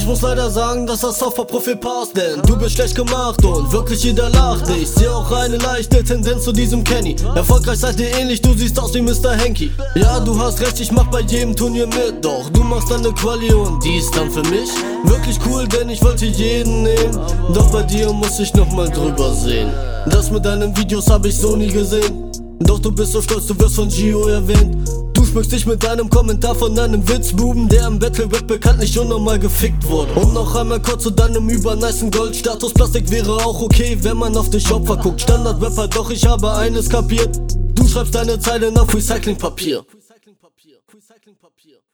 Ich muss leider sagen, dass das Software-Profil passt, denn du bist schlecht gemacht und wirklich jeder lacht. Ich seh auch eine leichte Tendenz zu diesem Kenny. Erfolgreich seid ihr ähnlich, du siehst aus wie Mr. Henky. Ja, du hast recht, ich mach bei jedem Turnier mit, doch du machst deine Quali und die ist dann für mich wirklich cool, denn ich wollte jeden nehmen. Doch bei dir muss ich nochmal drüber sehen. Das mit deinen Videos hab ich so nie gesehen. Doch du bist so stolz, du wirst von Gio erwähnt. Du schmückst dich mit deinem Kommentar von einem Witzbuben, der im Battle-Rap bekanntlich unnormal gefickt wurde. Und noch einmal kurz zu deinem übernicen Goldstatus. Plastik wäre auch okay, wenn man auf dich Opfer guckt. Standard-Rapper, doch ich habe eines kapiert: du schreibst deine Zeilen auf Recyclingpapier.